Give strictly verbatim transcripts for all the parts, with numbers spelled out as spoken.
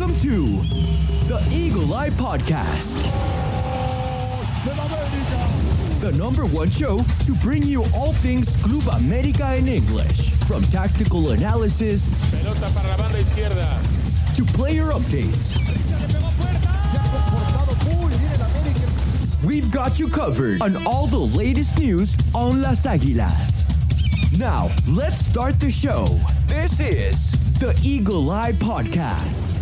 Welcome to the Eagle Eye Podcast, the number one show to bring you all things Club América in English, from tactical analysis Pelota para la banda izquierda. to player updates. We've got you covered on all the latest news on Las Águilas. Now, let's start the show. This is the Eagle Eye Podcast.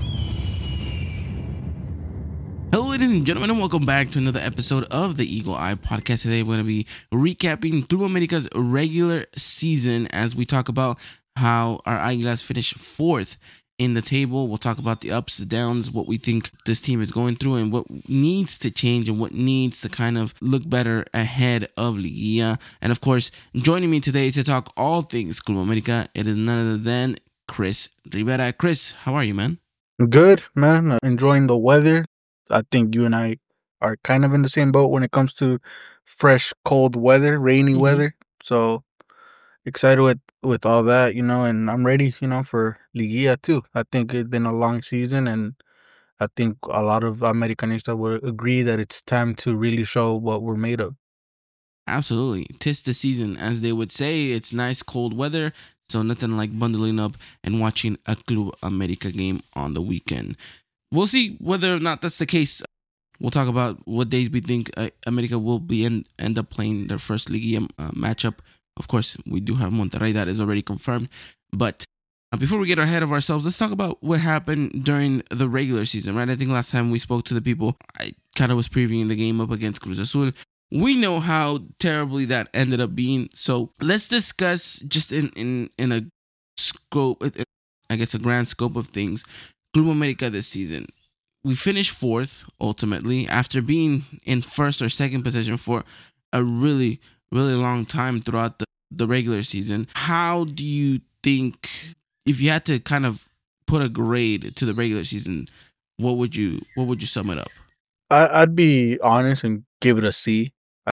Hello, ladies and gentlemen, and welcome back to another episode of the Eagle Eye Podcast. Today, we're going to be recapping Club América's regular season as we talk about how our Águilas finished fourth in the table. We'll talk about the ups, the downs, what we think this team is going through, and what needs to change and what needs to kind of look better ahead of Liguilla. And of course, joining me today to talk all things Club América, it is none other than Chris Rivera. Chris, how are you, man? Good, man. Enjoying the weather. I think you and I are kind of in the same boat when it comes to fresh, cold weather, rainy Mhm. weather. So excited with, with all that, you know, and I'm ready, you know, for Liguilla too. I think it's been a long season, and I think a lot of Americanistas would agree that it's time to really show what we're made of. Absolutely. 'Tis the season, as they would say. It's nice cold weather, so nothing like bundling up and watching a Club América game on the weekend. We'll see whether or not that's the case. We'll talk about what days we think uh, América will be in, end up playing their first Liguilla uh, matchup. Of course, we do have Monterrey, that is already confirmed. But uh, before we get ahead of ourselves, let's talk about what happened during the regular season, right? I think last time we spoke to the people, I kind of was previewing the game up against Cruz Azul. We know how terribly that ended up being. So let's discuss just in, in, in a scope, I guess a grand scope of things, Club América this season. We finished fourth, ultimately, after being in first or second position for a really, really long time throughout the, the regular season. How do you think, if you had to kind of put a grade to the regular season, what would you what would you sum it up? I, I'd be honest and give it a C. I,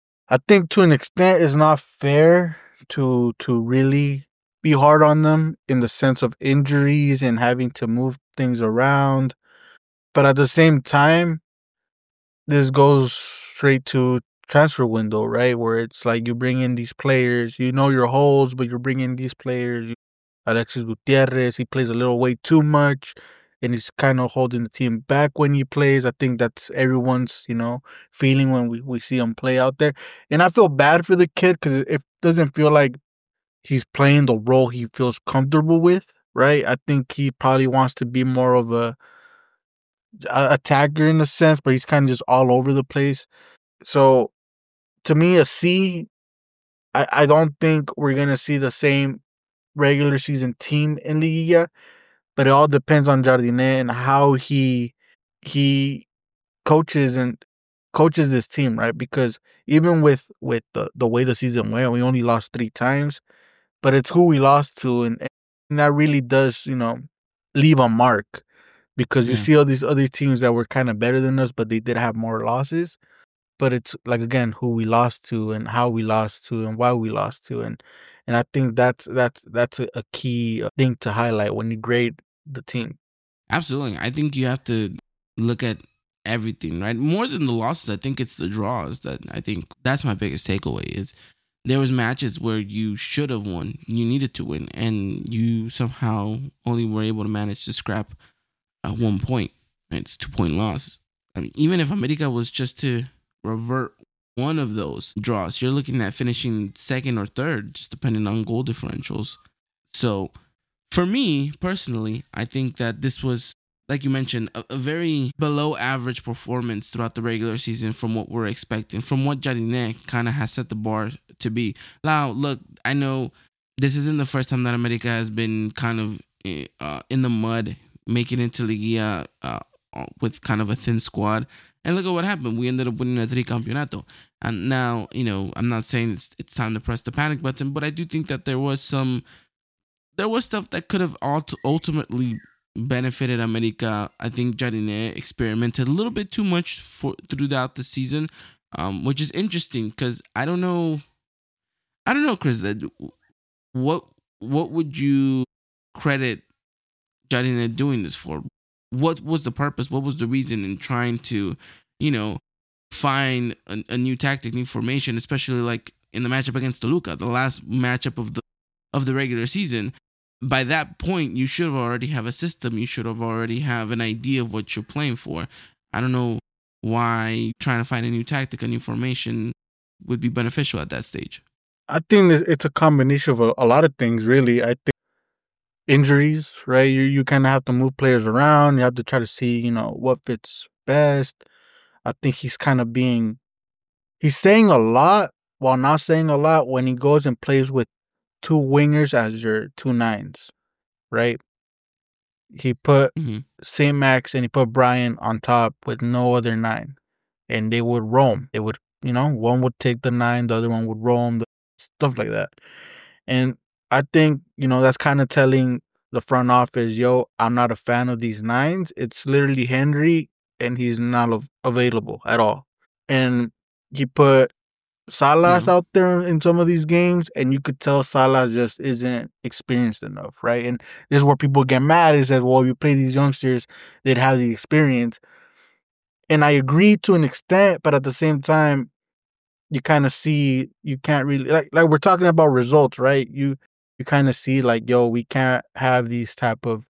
I think to an extent it's not fair to to really be hard on them in the sense of injuries and having to move things around. But at the same time, this goes straight to transfer window, right? Where it's like you bring in these players, you know your holes, but you're bringing these players. Alexis Gutierrez, he plays a little way too much, and he's kind of holding the team back when he plays. I think that's everyone's, you know, feeling when we, we see him play out there. And I feel bad for the kid because it doesn't feel like he's playing the role he feels comfortable with, right? I think he probably wants to be more of a, a attacker in a sense, but he's kind of just all over the place. So to me, a C, I, I don't think we're going to see the same regular season team in Liguilla, but it all depends on Jardinet and how he he coaches and coaches this team, right? Because even with with the, the way the season went, we only lost three times, but it's who we lost to, and, and that really does, you know, leave a mark. Because you Yeah. see all these other teams that were kind of better than us, but they did have more losses. But it's like, again, who we lost to and how we lost to and why we lost to, and and I think that's that's that's a, a key thing to highlight when you grade the team. Absolutely. I think you have to look at everything, right? More than the losses, I think it's the draws that I think that's my biggest takeaway is there was matches where you should have won, you needed to win, and you somehow only were able to manage to scrap at one point. Right? It's two point loss. I mean, even if America was just to revert one of those draws, you're looking at finishing second or third, just depending on goal differentials. So for me, personally, I think that this was, like you mentioned, a, a very below average performance throughout the regular season from what we're expecting, from what Jardinet kind of has set the bar to be. Now, look, I know this isn't the first time that America has been kind of uh, in the mud, making it into Liguilla uh, with kind of a thin squad. And look at what happened. We ended up winning a tricampeonato. And now, you know, I'm not saying it's it's time to press the panic button, but I do think that there was some, there was stuff that could have ult- ultimately benefited America. I think Jardinet experimented a little bit too much for throughout the season, um, which is interesting because I don't know, I don't know, Chris, that what what would you credit Jardinet doing this for? what was the purpose? What was the reason in trying to, you know, find a, a new tactic, new formation, especially like in the matchup against Toluca, the last matchup of the of the regular season. By that point, you should have already have a system. You should have already have an idea of what you're playing for. I don't know why trying to find a new tactic, a new formation would be beneficial at that stage. I think it's a combination of a, a lot of things, really. I think injuries, right? You you kind of have to move players around. You have to try to see, you know, what fits best. I think he's kind of being, he's saying a lot while not saying a lot when he goes and plays with two wingers as your two nines, right? He put Mm-hmm. Saint Max and he put Brian on top with no other nine. And they would roam. They would, you know, one would take the nine, the other one would roam, stuff like that. And I think, you know, that's kind of telling the front office, yo, I'm not a fan of these nines. It's literally Henry, and he's not av- available at all. And he put Salas Yeah. out there in some of these games, and you could tell Salas just isn't experienced enough, right? And this is where people get mad. Is that, well, you play these youngsters, they'd have the experience. And I agree to an extent, but at the same time, you kind of see, you can't really, like, like we're talking about results, right? You you kind of see like, yo, we can't have these type of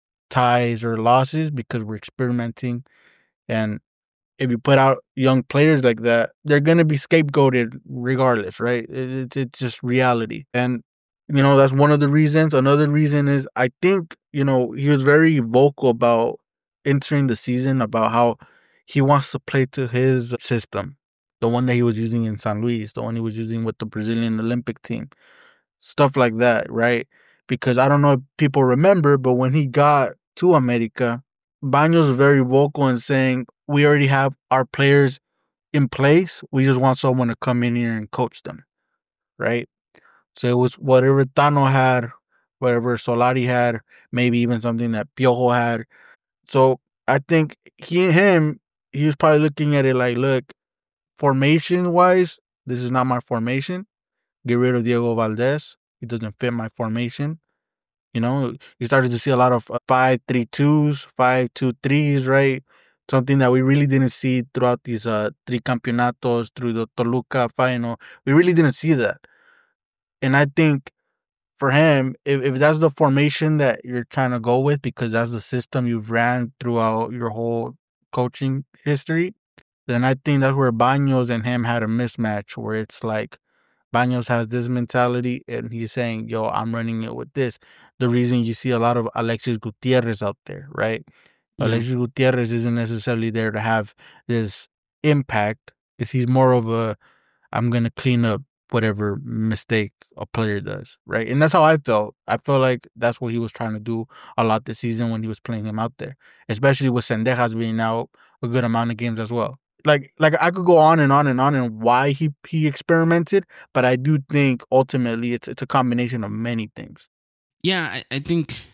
ties or losses because we're experimenting. And if you put out young players like that, they're going to be scapegoated regardless, right? It, it, it's just reality. And, you know, that's one of the reasons. Another reason is I think, you know, he was very vocal about entering the season about how he wants to play to his system, the one that he was using in San Luis, the one he was using with the Brazilian Olympic team, stuff like that, right? Because I don't know if people remember, but when he got to America, Baños was very vocal in saying, we already have our players in place. We just want someone to come in here and coach them, right? So it was whatever Tano had, whatever Solari had, maybe even something that Piojo had. So I think he and him, he was probably looking at it like, look, formation-wise, this is not my formation. Get rid of Diego Valdez. He doesn't fit my formation. You know, you started to see a lot of five three twos, five two threes, right? Something that we really didn't see throughout these uh, three campeonatos, through the Toluca final. We really didn't see that. And I think for him, if, if that's the formation that you're trying to go with, because that's the system you've ran throughout your whole coaching history, then I think that's where Baños and him had a mismatch where it's like, Baños has this mentality and he's saying, yo, I'm running it with this. The reason you see a lot of Alexis Gutierrez out there, right? Yeah. Alexis Gutierrez isn't necessarily there to have this impact. Is he's more of a, I'm going to clean up whatever mistake a player does, right? And that's how I felt. I felt like that's what he was trying to do a lot this season when he was playing him out there, especially with Sendejas being out a good amount of games as well. Like, like I could go on and on and on and why he, he experimented, but I do think ultimately it's it's a combination of many things. Yeah, I, I think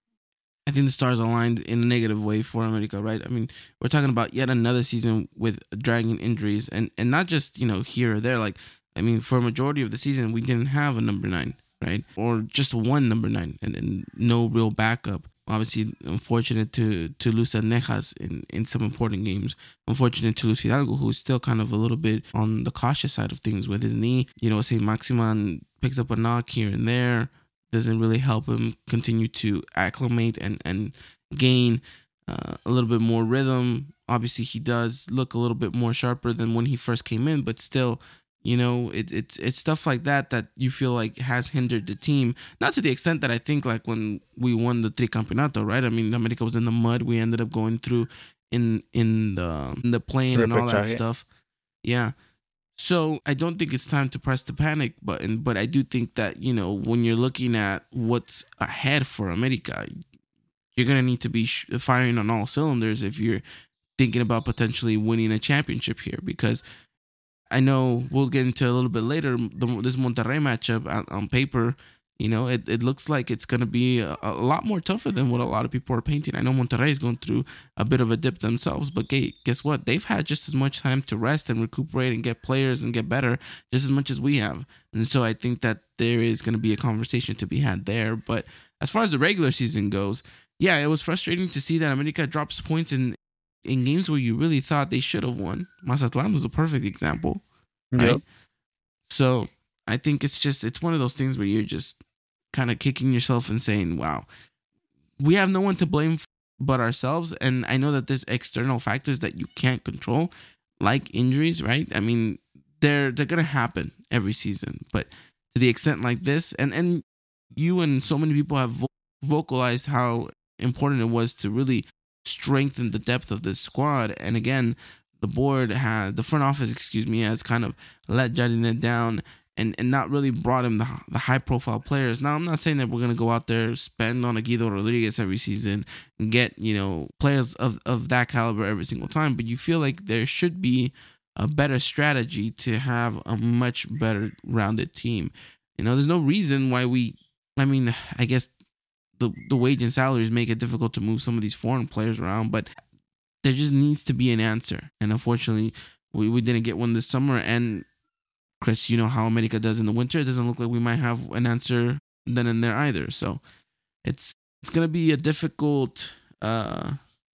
I think the stars aligned in a negative way for America, right? I mean, we're talking about yet another season with dragging injuries, and, and not just, you know, here or there. Like, I mean, for a majority of the season, we didn't have a number nine, right? Or just one number nine and, and no real backup. Obviously, unfortunate to to lose Sendejas in, in some important games. Unfortunate to lose Fidalgo, who's still kind of a little bit on the cautious side of things with his knee. You know, Saint Maximan picks up a knock here and there. Doesn't really help him continue to acclimate and, and gain uh, a little bit more rhythm. Obviously, he does look a little bit more sharper than when he first came in, but still, you know, it's it's it's stuff like that that you feel like has hindered the team. Not to the extent that I think like when we won the Tricampeonato, right? I mean, America was in the mud. We ended up going through in in the in the plane and all that stuff. Yeah. So I don't think it's time to press the panic button, but I do think that, you know, when you're looking at what's ahead for America, you're going to need to be firing on all cylinders if you're thinking about potentially winning a championship here, because I know we'll get into a little bit later, the, this Monterrey matchup on, on paper, you know, it, it looks like it's going to be a, a lot more tougher than what a lot of people are painting. I know Monterrey is going through a bit of a dip themselves, but hey, guess what? They've had just as much time to rest and recuperate and get players and get better just as much as we have. And so I think that there is going to be a conversation to be had there. But as far as the regular season goes, yeah, it was frustrating to see that America drops points in, in games where you really thought they should have won. Mazatlan was a perfect example, right? Yep. So I think it's just, it's one of those things where you're just kind of kicking yourself and saying, wow, we have no one to blame but ourselves. And I know that there's external factors that you can't control, like injuries, right? I mean, they're they're gonna happen every season, but to the extent like this, and and you and so many people have vo- vocalized how important it was to really strengthen the depth of this squad. And again, the board has, the front office, excuse me, has kind of let Jardine down and, and not really brought him the, the high profile players. Now, I'm not saying that we're going to go out there, spend on a Guido Rodriguez every season and get, you know, players of, of that caliber every single time, but you feel like there should be a better strategy to have a much better rounded team. You know, there's no reason why we, I mean, I guess the, the wage and salaries make it difficult to move some of these foreign players around, but there just needs to be an answer. And unfortunately, we, we didn't get one this summer. And Chris, you know how America does in the winter. It doesn't look like we might have an answer then and there either. So it's it's gonna be a difficult uh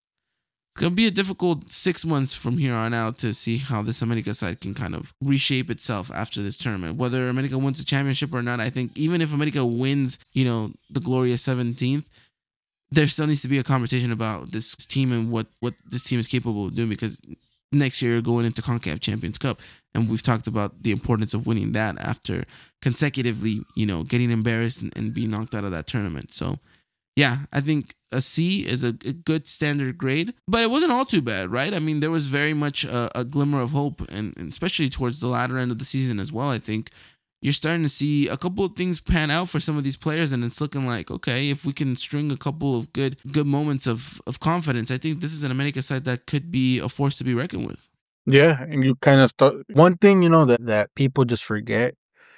it's gonna be a difficult six months from here on out to see how this America side can kind of reshape itself after this tournament. Whether America wins the championship or not, I think even if America wins, you know, the glorious seventeenth, there still needs to be a conversation about this team and what, what this team is capable of doing, because next year going into CONCACAF Champions Cup, and we've talked about the importance of winning that after consecutively, you know, getting embarrassed and, and being knocked out of that tournament. So, yeah, I think a C is a, a good standard grade, but it wasn't all too bad, right? I mean, there was very much a, a glimmer of hope, and, and especially towards the latter end of the season as well. I think you're starting to see a couple of things pan out for some of these players, and it's looking like, okay, if we can string a couple of good good moments of, of confidence, I think this is an America side that could be a force to be reckoned with. Yeah, and you kind of start. One thing, you know, that, that people just forget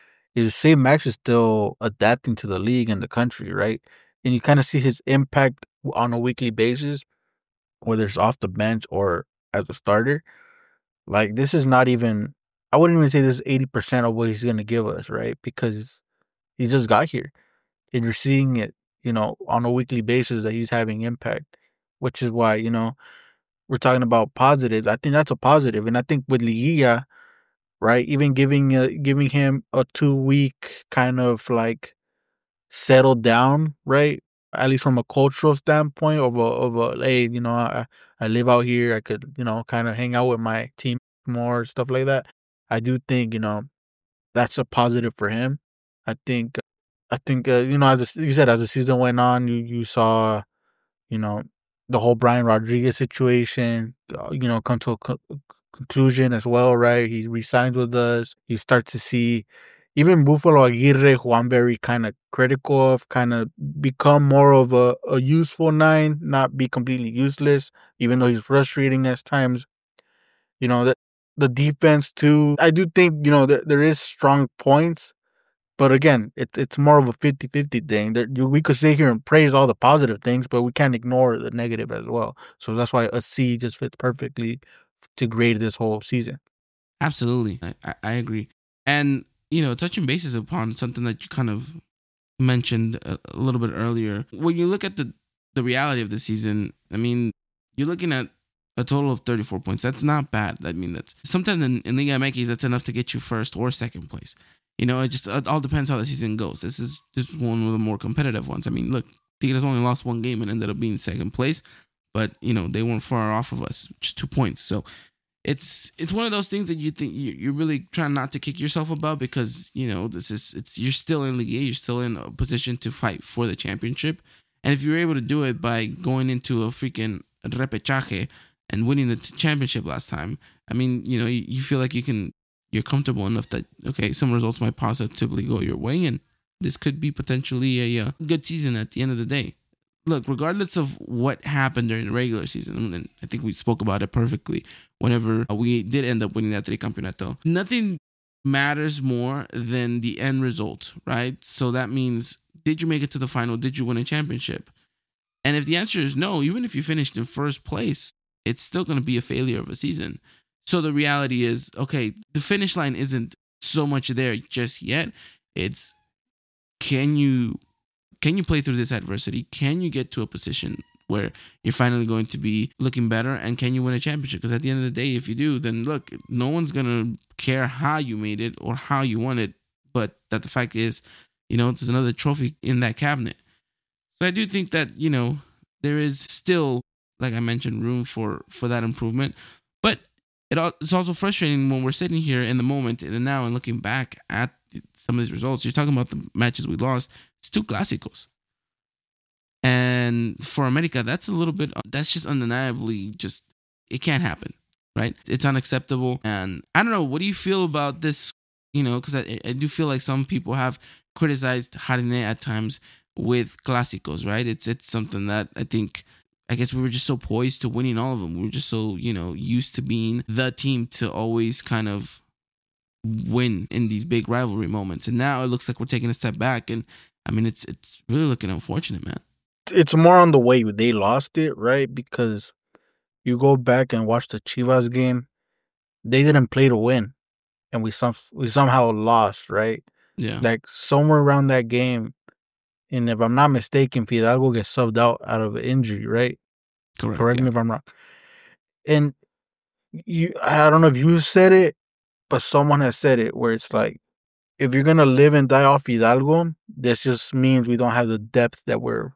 is Saint Max is still adapting to the league and the country, right? And you kind of see his impact on a weekly basis, whether it's off the bench or as a starter. Like, this is not even, I wouldn't even say this is eighty percent of what he's going to give us, right? Because he just got here. And you're seeing it, you know, on a weekly basis that he's having impact, which is why, you know, we're talking about positives. I think that's a positive. And I think with Liguilla, right, even giving uh, giving him a two-week kind of like settle down, right, at least from a cultural standpoint of a, of a hey, you know, I, I live out here. I could, you know, kind of hang out with my team more, stuff like that. I do think, you know, that's a positive for him. I think, I think, uh, you know, as you said, as the season went on, you, you saw, you know, the whole Brian Rodriguez situation, uh, you know, come to a co- conclusion as well, right? He resigns with us. You start to see even Buffalo Aguirre, who I'm very kind of critical of, kind of become more of a, a useful nine, not be completely useless, even though he's frustrating at times. You know, the, the defense too. I do think, you know, that there is strong points. But again, it's it's more of a fifty-fifty thing. That we could sit here and praise all the positive things, but we can't ignore the negative as well. So that's why a C just fits perfectly to grade this whole season. Absolutely. I, I agree. And, you know, touching bases upon something that you kind of mentioned a, a little bit earlier, when you look at the, the reality of the season, I mean, you're looking at a total of thirty-four points. That's not bad. I mean, that's sometimes in, in Liga M X, that's enough to get you first or second place. You know, it just it all depends how the season goes. This is this is one of the more competitive ones. I mean, look, Tigres only lost one game and ended up being second place, but you know they weren't far off of us, just two points. So it's it's one of those things that you think you, you're really trying not to kick yourself about, because you know this is it's you're still in Liga, you're still in a position to fight for the championship, and if you're able to do it by going into a freaking repechaje and winning the championship last time, I mean, you know, you, you feel like you can. You're comfortable enough that, okay, some results might positively go your way, and this could be potentially a uh, good season at the end of the day. Look, regardless of what happened during the regular season, and I think we spoke about it perfectly whenever we did end up winning that tricampeonato, nothing matters more than the end result, right? So that means, did you make it to the final? Did you win a championship? And if the answer is no, even if you finished in first place, it's still going to be a failure of a season. So the reality is, okay, the finish line isn't so much there just yet. It's can you can you play through this adversity? Can you get to a position where you're finally going to be looking better, and can you win a championship? Because at the end of the day, if you do, then look, no one's gonna care how you made it or how you won it, but that the fact is, you know, there's another trophy in that cabinet. So I do think that, you know, there is still, like I mentioned, room for for that improvement. But it it's also frustrating when we're sitting here in the moment and now and looking back at some of these results. You're talking about the matches we lost. It's two clásicos. And for America, that's a little bit, that's just undeniably just, it can't happen, right? It's unacceptable. And I don't know, what do you feel about this? You know, because I, I do feel like some people have criticized Jardine at times with clásicos, right? It's it's something that I think, I guess we were just so poised to winning all of them. We were just so, you know, used to being the team to always kind of win in these big rivalry moments. And now it looks like we're taking a step back. And I mean, it's it's really looking unfortunate, man. It's more on the way they lost it, right? Because you go back and watch the Chivas game, they didn't play to win, and we some we somehow lost, right? Yeah. Like somewhere around that game, and if I'm not mistaken, Fidalgo gets subbed out out of an injury, right? Correct. Correct yeah. me if I'm wrong. And you, I don't know if you said it, but someone has said it, where it's like, if you're gonna live and die off Fidalgo, this just means we don't have the depth that we're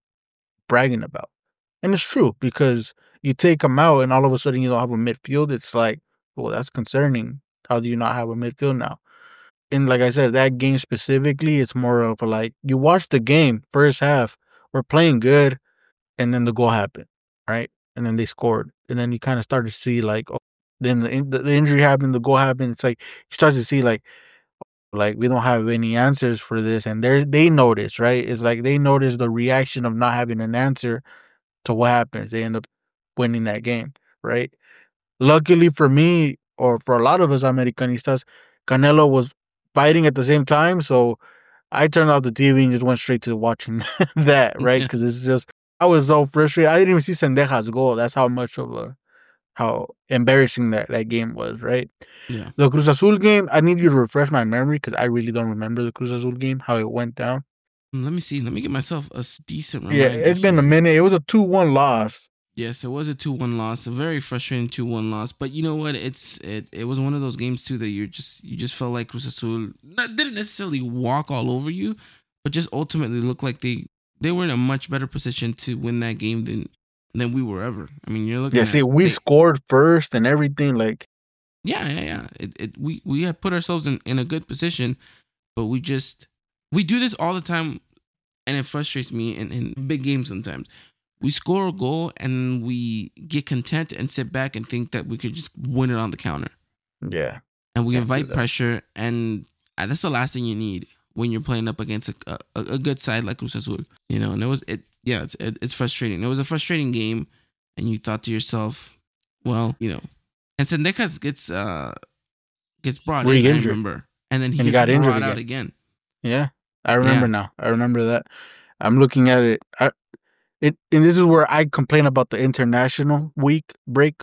bragging about. And it's true, because you take him out and all of a sudden you don't have a midfield. It's like, well, that's concerning. How do you not have a midfield now? And like I said, that game specifically, it's more of a like, you watch the game, first half, we're playing good, and then the goal happened, right? And then they scored. And then you kind of start to see like, oh, then the, the injury happened, the goal happened. It's like, you start to see like, like we don't have any answers for this. And they they notice, right? It's like they notice the reaction of not having an answer to what happens. They end up winning that game, right? Luckily for me, or for a lot of us Americanistas, Canelo was fighting at the same time. So I turned off the T V and just went straight to watching that, right? Because it's just, I was so frustrated. I didn't even see Sendejas goal. That's how much of a, how embarrassing that, that game was, right? Yeah. The Cruz Azul game, I need you to refresh my memory because I really don't remember the Cruz Azul game, how it went down. Let me see. Let me get myself a decent reminder. Yeah, it's been a minute. It was a two one loss. Yes, it was a two one loss, a very frustrating two one loss. But you know what? It's it, it was one of those games too that you just you just felt like Cruz Azul not, didn't necessarily walk all over you, but just ultimately looked like they they were in a much better position to win that game than than we were ever. I mean, you're looking. Yeah, at, see, we they, scored first and everything. Like, yeah, yeah, yeah. It, it we we have put ourselves in, in a good position, but we just we do this all the time, and it frustrates me in, in big games sometimes. We score a goal and we get content and sit back and think that we could just win it on the counter. Yeah. And we invite pressure, and that's the last thing you need when you're playing up against a, a, a good side like Cruz Azul. You know, and it was, it yeah, it's it, it's frustrating. It was a frustrating game, and you thought to yourself, well, you know, and Sendejas gets, uh, gets brought in, I remember. And then he, and he got brought injured out again. again. Yeah, I remember yeah. now. I remember that. I'm looking at it. I, It and this is where I complain about the international week break,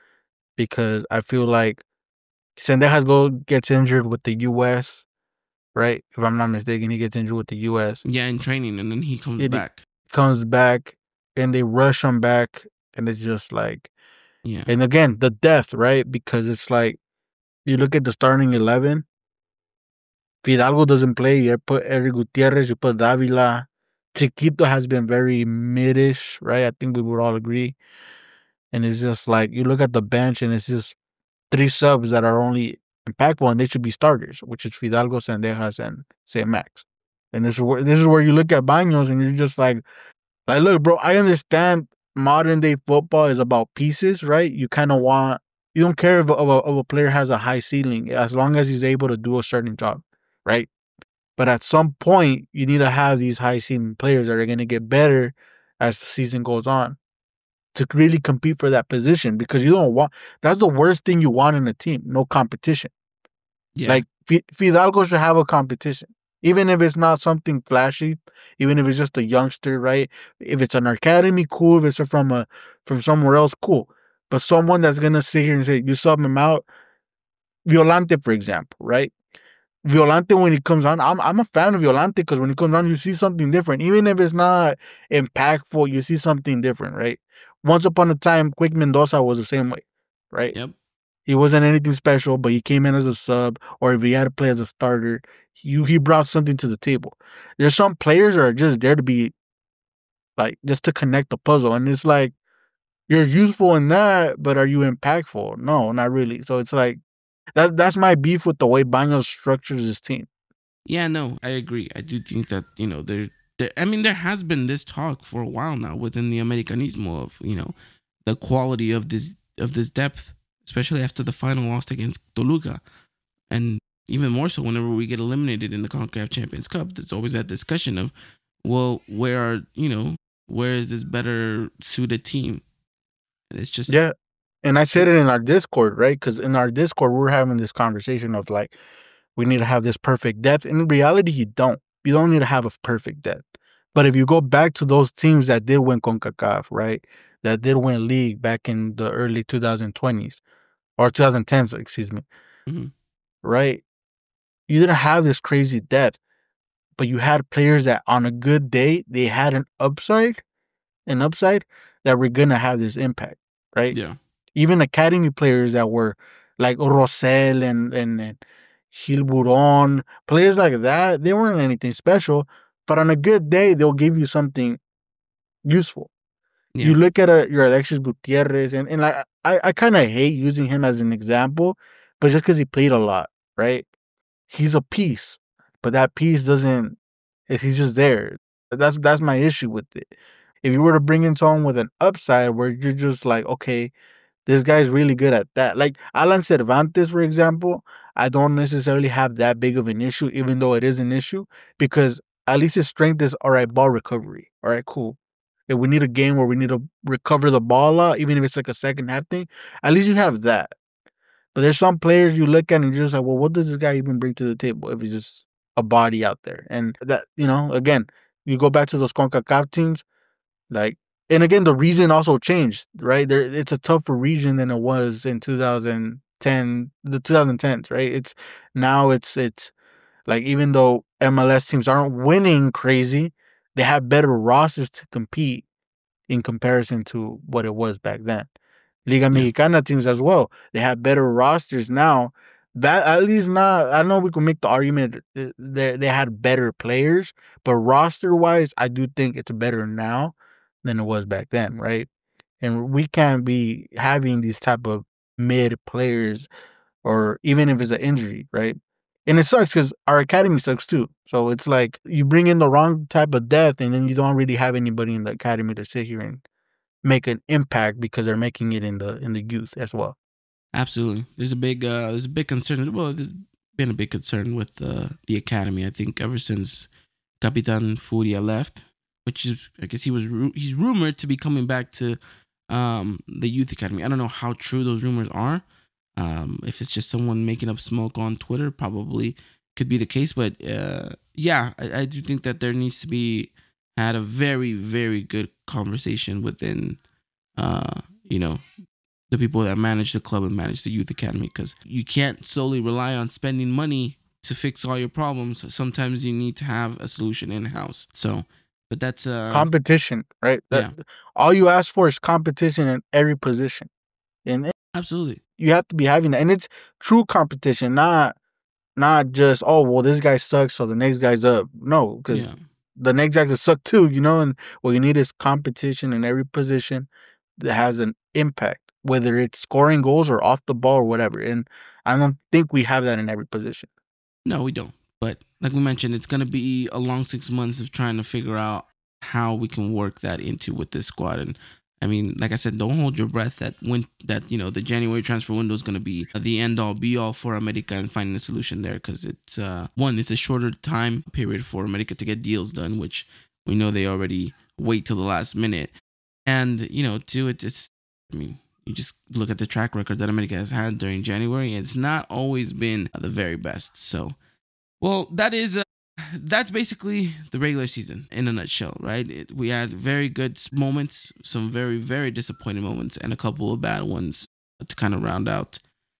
because I feel like Sendejas go gets injured with the U S, right? If I'm not mistaken, he gets injured with the U S. Yeah, in training, and then he comes it, back. Comes back, and they rush him back, and it's just like, yeah. And again, the depth, right? Because it's like, you look at the starting eleven. Fidalgo doesn't play. You put Eric Gutierrez, you put Davila. Chiquito has been very mid-ish, right? I think we would all agree. And it's just like, you look at the bench and it's just three subs that are only impactful and they should be starters, which is Fidalgo, Sendejas, and Saint Max. And this is where this is where you look at Baños and you're just like, like, look, bro, I understand modern day football is about pieces, right? You kind of want, you don't care if a, if a player has a high ceiling as long as he's able to do a certain job, right? But at some point, you need to have these high-ceiling players that are going to get better as the season goes on to really compete for that position, because you don't want, that's the worst thing you want in a team, no competition. Yeah. Like, Fidalgo should have a competition, even if it's not something flashy, even if it's just a youngster, right? If it's an academy, cool. If it's from a from somewhere else, cool. But someone that's going to sit here and say, you sub him out, Violante, for example, right? Violante, when he comes on, I'm I'm a fan of Violante because when he comes on, you see something different. Even if it's not impactful, you see something different, right? Once upon a time, Quick Mendoza was the same way, right? Yep. He wasn't anything special, but he came in as a sub, or if he had to play as a starter, he, he brought something to the table. There's some players that are just there to be, like, just to connect the puzzle. And it's like, you're useful in that, but are you impactful? No, not really. So it's like, that that's my beef with the way Baños structures his team. Yeah, no, I agree. I do think that, you know, there, there, I mean, there has been this talk for a while now within the Americanismo of, you know, the quality of this of this depth, especially after the final loss against Toluca. And even more so whenever we get eliminated in the CONCACAF Champions Cup, there's always that discussion of, well, where are, you know, where is this better suited team? And it's just... Yeah. And I said it in our Discord, right? Because in our Discord, we're having this conversation of like, we need to have this perfect depth. In reality, you don't. You don't need to have a perfect depth. But if you go back to those teams that did win CONCACAF, right? That did win league back in the early twenty twenties or twenty tens, excuse me. Mm-hmm. Right? You didn't have this crazy depth, but you had players that on a good day, they had an upside, an upside that were going to have this impact, right? Yeah. Even academy players that were like Rosell and, and, and Gil Buron, players like that, they weren't anything special, but on a good day, they'll give you something useful. Yeah. You look at a, your Alexis Gutierrez, and, and like, I, I kind of hate using him as an example, but just because he played a lot, right? He's a piece, but that piece doesn't, he's just there. That's that's my issue with it. If you were to bring in someone with an upside where you're just like, okay, this guy's really good at that. Like Alan Cervantes, for example, I don't necessarily have that big of an issue, even though it is an issue, because at least his strength is, all right, ball recovery. All right, cool. If we need a game where we need to recover the ball a lot, even if it's like a second half thing, at least you have that. But there's some players you look at and you're just like, well, what does this guy even bring to the table if he's just a body out there? And that, you know, again, you go back to those CONCACAF teams, like, and again, the region also changed, right? There, it's a tougher region than it was in two thousand ten, the twenty tens, right? It's now it's it's like, even though M L S teams aren't winning crazy, they have better rosters to compete in comparison to what it was back then. Liga Mexicana teams as well, they have better rosters now. That at least not, I know we can make the argument that they they had better players, but roster wise, I do think it's better now than it was back then, right? And we can't be having these type of mid players, or even if it's an injury, right? And it sucks because our academy sucks too. So it's like you bring in the wrong type of depth, and then you don't really have anybody in the academy to sit here and make an impact because they're making it in the in the youth as well. Absolutely, there's a big uh, there's a big concern. Well, there's been a big concern with uh, the academy. I think ever since Capitan Furia left, which is, I guess he was he's rumored to be coming back to um, the youth academy. I don't know how true those rumors are. Um, if it's just someone making up smoke on Twitter, probably could be the case. But uh, yeah, I, I do think that there needs to be had a very, very good conversation within, uh, you know, the people that manage the club and manage the youth academy, because you can't solely rely on spending money to fix all your problems. Sometimes you need to have a solution in house. So, but that's uh, competition, right? That, yeah. All you ask for is competition in every position, and absolutely, you have to be having that, and it's true competition, not not just, oh, well, this guy sucks, so the next guy's up. No, because yeah. the next guy could suck too, you know. And what you need is competition in every position that has an impact, whether it's scoring goals or off the ball or whatever. And I don't think we have that in every position. No, we don't. But like we mentioned, it's going to be a long six months of trying to figure out how we can work that into with this squad. And I mean, like I said, don't hold your breath that when that, you know, the January transfer window is going to be the end all be all for America and finding a solution there. Because it's, uh, one, it's a shorter time period for America to get deals done, which we know they already wait till the last minute. And, you know, two, it's, it's I mean, you just look at the track record that America has had during January. It's not always been the very best. So, well, that is, uh, that's basically the regular season in a nutshell, right? It, we had very good moments, some very, very disappointing moments, and a couple of bad ones to kind of round out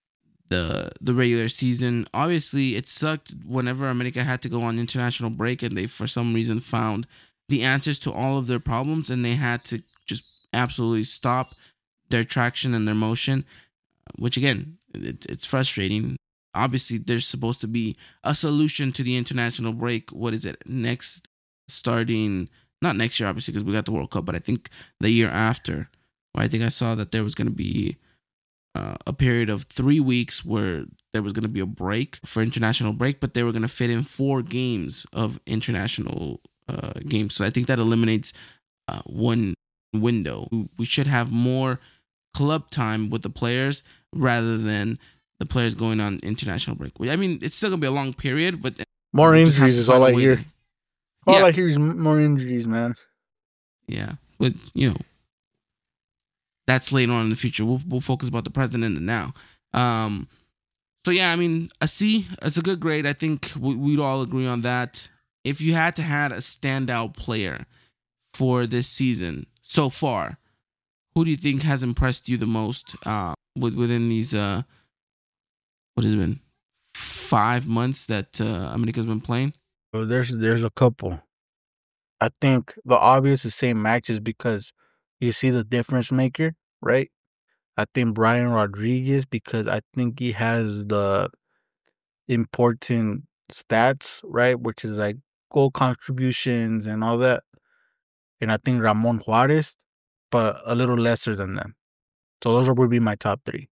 the the regular season. Obviously, it sucked whenever America had to go on international break and they, for some reason, found the answers to all of their problems and they had to just absolutely stop their traction and their motion, which, again, it, it's frustrating. Obviously, there's supposed to be a solution to the international break. What is it? Next, starting, not next year, obviously, because we got the World Cup, but I think the year after. I think I saw that there was going to be uh, a period of three weeks where there was going to be a break for international break, but they were going to fit in four games of international uh, games. So I think that eliminates uh, one window. We should have more club time with the players rather than the players going on international break. I mean, it's still going to be a long period, but more injuries is all I hear. To... All yeah. I hear is more injuries, man. Yeah, but, you know, that's later on in the future. We'll we'll focus about the present and the now. Um, so yeah, I mean, a C. It's a good grade. I think we, we'd all agree on that. If you had to had a standout player for this season so far, who do you think has impressed you the most uh, with, within these, uh, what has it been, five months that uh, America's been playing? Well, there's there's a couple. I think the obvious is Saint Max is because you see the difference maker, right? I think Brian Rodriguez, because I think he has the important stats, right? Which is like goal contributions and all that. And I think Ramon Juarez, but a little lesser than them. So those would be my top three.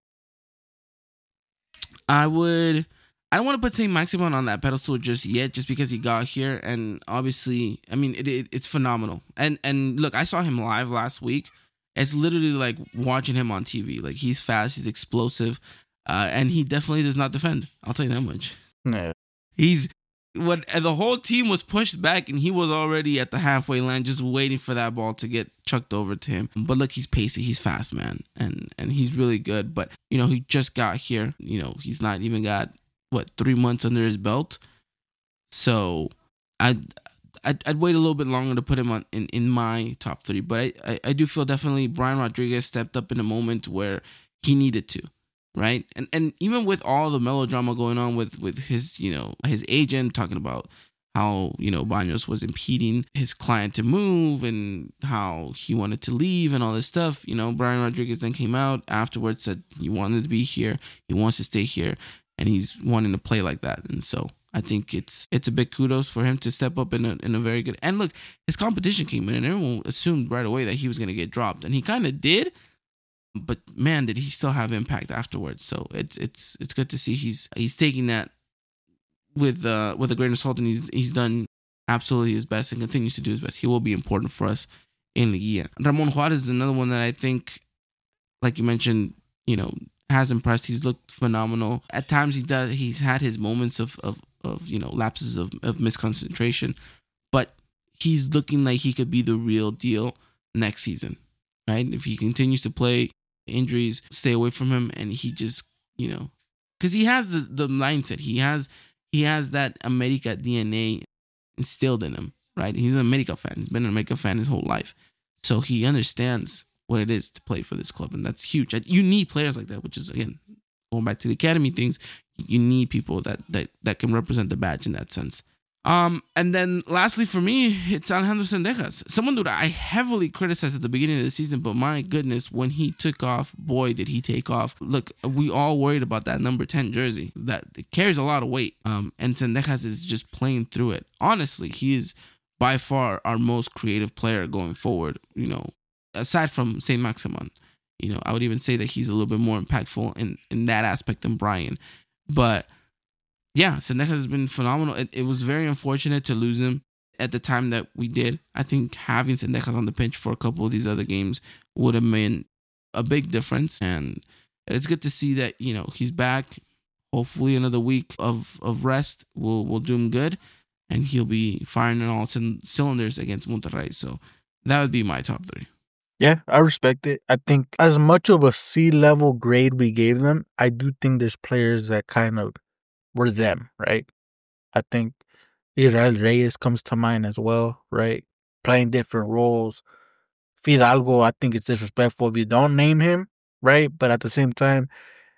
I would... I don't want to put Saint Maximin on that pedestal just yet, just because he got here. And obviously, I mean, it, it it's phenomenal. And and look, I saw him live last week. It's literally like watching him on T V. Like, he's fast, he's explosive, uh, and he definitely does not defend. I'll tell you that much. No. He's when the whole team was pushed back, and he was already at the halfway line, just waiting for that ball to get chucked over to him. But look, he's pacey, he's fast, man, and and he's really good. But you know, he just got here. You know, he's not even got. What, three months under his belt. So I'd, I'd, I'd wait a little bit longer to put him on in, in my top three. But I, I, I do feel definitely Brian Rodriguez stepped up in a moment where he needed to, right? And and even with all the melodrama going on with, with his, you know, his agent talking about how, you know, Baños was impeding his client to move and how he wanted to leave and all this stuff, you know, Brian Rodriguez then came out afterwards, said he wanted to be here, he wants to stay here. And he's wanting to play like that. And so I think it's it's a big kudos for him to step up in a in a very good... And look, his competition came in and everyone assumed right away that he was going to get dropped. And he kind of did. But man, did he still have impact afterwards. So it's it's it's good to see he's he's taking that with uh, with a grain of salt. And he's, he's done absolutely his best and continues to do his best. He will be important for us in Liguilla. Ramon Juarez is another one that I think, like you mentioned, you know, has impressed. He's looked phenomenal. At times he does he's had his moments of of, of you know, lapses of, of misconcentration, but he's looking like he could be the real deal next season, right? If he continues to play, injuries stay away from him, and he just, you know, because he has the the mindset, he has he has that America D N A instilled in him, right? He's an America fan. He's been an America fan his whole life, so he understands what it is to play for this club, and that's huge. You need players like that, which is, again, going back to the academy things, you need people that that, that can represent the badge in that sense. Um, and then lastly for me, it's Alejandro Zendejas, someone that I heavily criticized at the beginning of the season, but my goodness, when he took off, boy, did he take off. Look, we all worried about that number ten jersey. That it carries a lot of weight, um, and Zendejas is just playing through it. Honestly, he is by far our most creative player going forward, you know, aside from Saint Maximin. You know, I would even say that he's a little bit more impactful in, in that aspect than Brian. But yeah, Zendejas has been phenomenal. It, it was very unfortunate to lose him at the time that we did. I think having Zendejas on the bench for a couple of these other games would have made a big difference. And it's good to see that, you know, he's back. Hopefully another week of, of rest will, will do him good. And he'll be firing on all c- cylinders against Monterrey. So that would be my top three. Yeah, I respect it. I think as much of a C-level grade we gave them, I do think there's players that kind of were them, right? I think Israel Reyes comes to mind as well, right? Playing different roles. Fidalgo, I think it's disrespectful if you don't name him, right? But at the same time,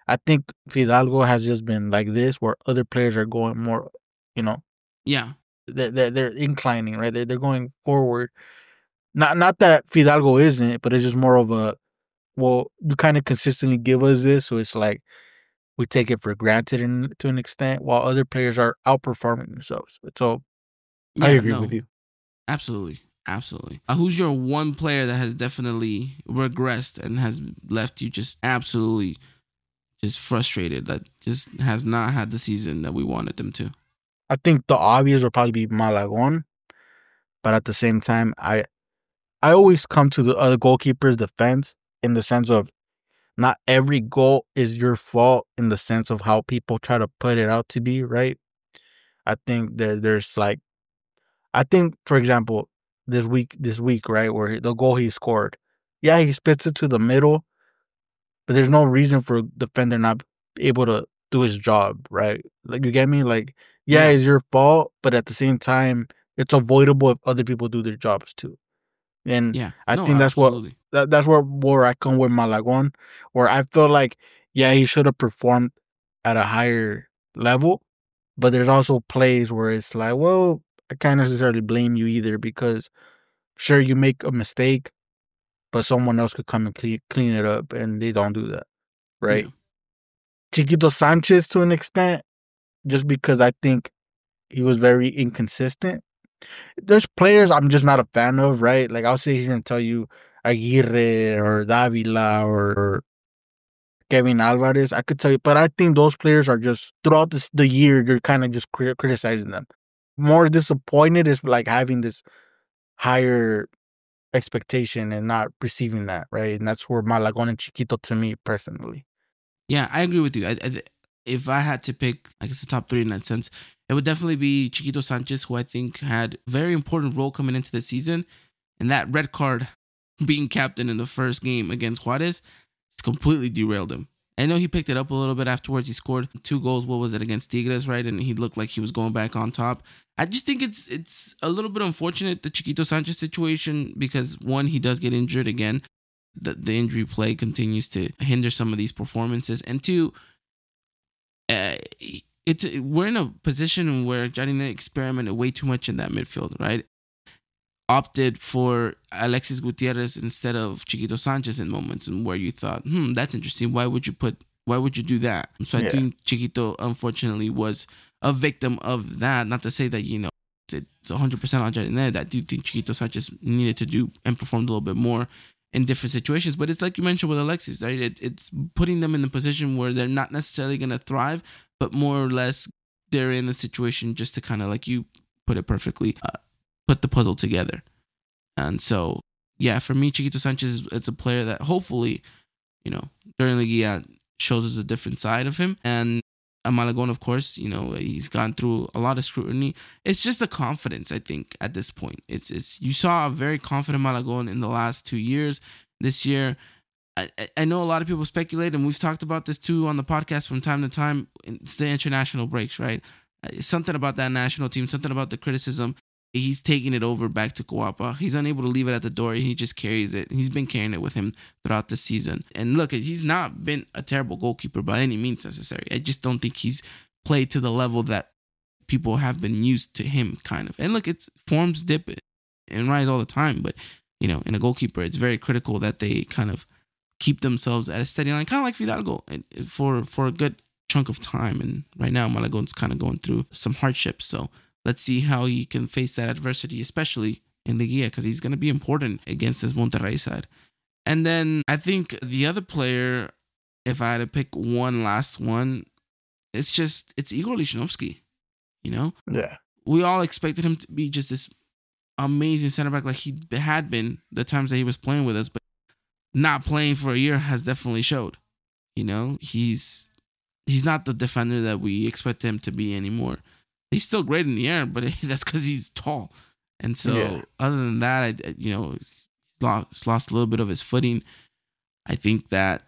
I think Fidalgo has just been like this, where other players are going more, you know, Yeah. they're they're, they're inclining, right? They're they're going forward. Not not that Fidalgo isn't, but it's just more of a, well, you kind of consistently give us this, so it's like we take it for granted in, to an extent, while other players are outperforming themselves. So I Yeah, agree no. with you. Absolutely. Absolutely. Uh, who's your one player that has definitely regressed and has left you just absolutely just frustrated, that just has not had the season that we wanted them to? I think the obvious would probably be Malagon, but at the same time, I I always come to the other goalkeeper's defense in the sense of not every goal is your fault in the sense of how people try to put it out to be, right? I think that there's like, I think, for example, this week, this week, right, where the goal he scored, yeah, he spits it to the middle, but there's no reason for a defender not able to do his job, right? Like, you get me? Like, yeah, Yeah. it's your fault, but at the same time, it's avoidable if other people do their jobs too. And Yeah. I No, think that's what absolutely. that, that's where where I come with Malagon, where I feel like, yeah, he should have performed at a higher level, but there's also plays where it's like, well, I can't necessarily blame you either, because sure, you make a mistake, but someone else could come and clean clean it up, and they don't do that, right? Yeah. Chiquito Sanchez, to an extent, just because I think he was very inconsistent. There's players I'm just not a fan of, right? Like, I'll sit here and tell you Aguirre or Davila or, or Kevin Alvarez. I could tell you, but I think those players are just, throughout this, the year, you're kind of just cri- criticizing them. More disappointed is like having this higher expectation and not receiving that, right? And that's where Malagon and Chiquito, to me personally. Yeah, I agree with you. I, I, if I had to pick, I guess, the top three in that sense, it would definitely be Chiquito Sanchez, who I think had a very important role coming into the season. And that red card, being captain in the first game against Juarez, just completely derailed him. I know he picked it up a little bit afterwards. He scored two goals. What was it, against Tigres, right? And he looked like he was going back on top. I just think it's it's a little bit unfortunate, the Chiquito Sanchez situation, because one, he does get injured again. The, the injury play continues to hinder some of these performances. And two, uh, it's we're in a position where Jardine experimented way too much in that midfield, right? Opted for Alexis Gutierrez instead of Chiquito Sanchez in moments, and where you thought, hmm, that's interesting. Why would you put? Why would you do that? So I Yeah. think Chiquito, unfortunately, was a victim of that. Not to say that, you know, it's one hundred percent on Jardine. I do think Chiquito Sanchez needed to do and performed a little bit more in different situations. But it's like you mentioned with Alexis, right? It, it's putting them in the position where they're not necessarily going to thrive, but more or less they're in the situation just to kind of, like you put it perfectly, uh, put the puzzle together. And so, yeah, for me, Chiquito Sanchez, it's a player that hopefully, you know, during Liguilla shows us a different side of him. And Malagon, of course, you know, he's gone through a lot of scrutiny. It's just the confidence, I think, at this point. It's it's you saw a very confident Malagon in the last two years. This year, I, I know a lot of people speculate, and we've talked about this too on the podcast from time to time. It's the international breaks, right? It's something about that national team, something about the criticism. He's taking it over back to Coapa. He's unable to leave it at the door. He just carries it. He's been carrying it with him throughout the season. And look, he's not been a terrible goalkeeper by any means necessary. I just don't think he's played to the level that people have been used to him, kind of. And look, it's forms dip and rise all the time. But, you know, in a goalkeeper, it's very critical that they kind of keep themselves at a steady line, kind of like Fidalgo, for, for a good chunk of time. And right now, Malagon's kind of going through some hardships. So let's see how he can face that adversity, especially in Liguilla, because he's going to be important against this Monterrey side. And then I think the other player, if I had to pick one last one, it's just, it's Igor Lichnowsky, you know? Yeah. We all expected him to be just this amazing center back like he had been the times that he was playing with us, but not playing for a year has definitely showed. You know, he's he's not the defender that we expect him to be anymore. He's still great in the air, but that's because he's tall. And so, yeah. Other than that, I, you know, he's lost, he's lost a little bit of his footing. I think that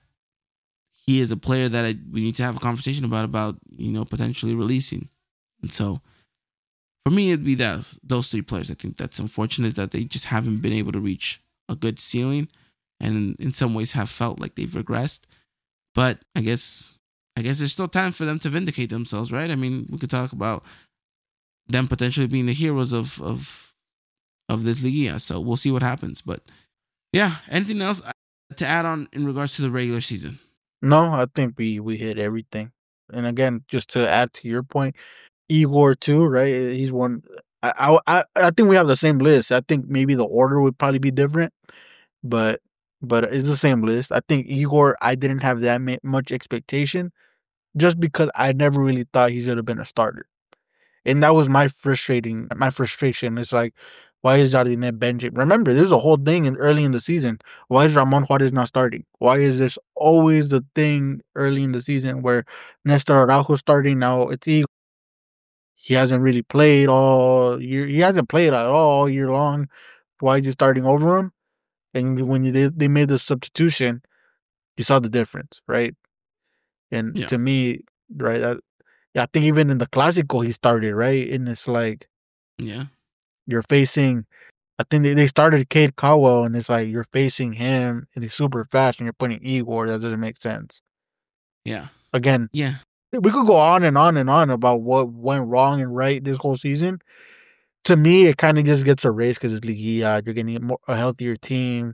he is a player that I, we need to have a conversation about, about, you know, potentially releasing. And so, for me, it'd be that, those three players. I think that's unfortunate that they just haven't been able to reach a good ceiling and in some ways have felt like they've regressed. But I guess I guess there's still time for them to vindicate themselves, right? I mean, we could talk about them potentially being the heroes of of of this Liguilla. So we'll see what happens. But yeah, anything else to add on in regards to the regular season? No, I think we we hit everything. And again, just to add to your point, Igor too, right? He's one. I I I think we have the same list. I think maybe the order would probably be different, but but it's the same list. I think Igor, I didn't have that ma- much expectation, just because I never really thought he should have been a starter, and that was my frustrating my frustration. It's like, why is Jardine benching? Remember, there's a whole thing in early in the season. Why is Ramon Juarez not starting? Why is this always the thing early in the season where Nestor Araujo starting? Now it's Igor. He hasn't really played all year. He hasn't played at all all year long. Why is he starting over him? And when you, they, they made the substitution, you saw the difference, right? And Yeah. to me, right, I, I think even in the Clásico he started, right? And it's like, Yeah. you're facing, I think they, they started Cade Cowell, and it's like you're facing him, and he's super fast, and you're putting Igor. That doesn't make sense. Yeah. Again, Yeah. we could go on and on and on about what went wrong and right this whole season. To me, it kind of just gets erased because it's Liguilla. You're getting a, more, a healthier team.